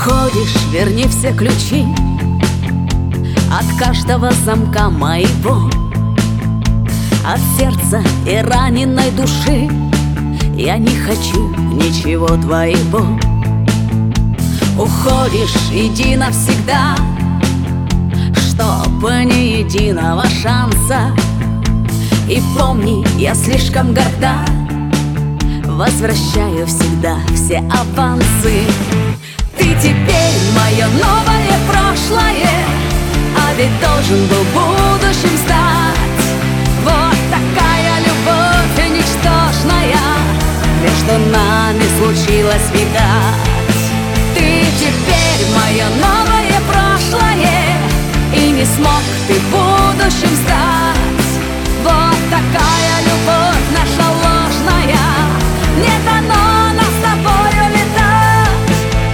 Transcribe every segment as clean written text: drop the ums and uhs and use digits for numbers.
Уходишь, верни все ключи от каждого замка моего, от сердца и раненой души. Я не хочу ничего твоего. Уходишь, иди навсегда, чтоб ни единого шанса. И помни, я слишком горда, возвращаю всегда все авансы. Ты теперь мое новое прошлое, а ведь должен был будущим стать. Вот такая любовь ничтожная между нами случилась, видать. Ты теперь мое новое прошлое, и не смог ты будущим стать. Вот такая любовь наша ложная, не дано нам с тобою летать.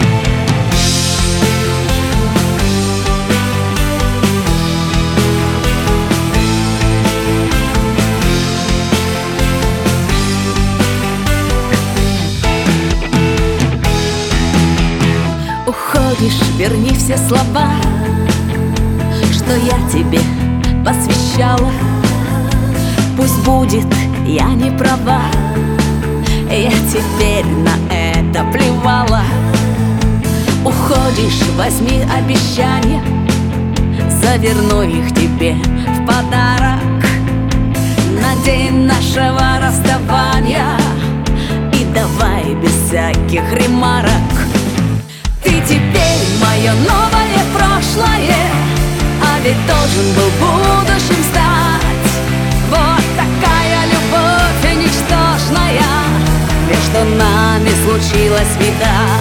Уходишь, верни все слова, что я тебе посвящала. Пусть будет, я не права, я теперь на это плевала. Уходишь, возьми обещания, заверну их тебе в подарок на день нашего расставания. И давай без всяких ремарок. Ты теперь мое новое прошлое, а ведь должен был будущим стать. Вот такая любовь ничтожная между нами случилась, видать.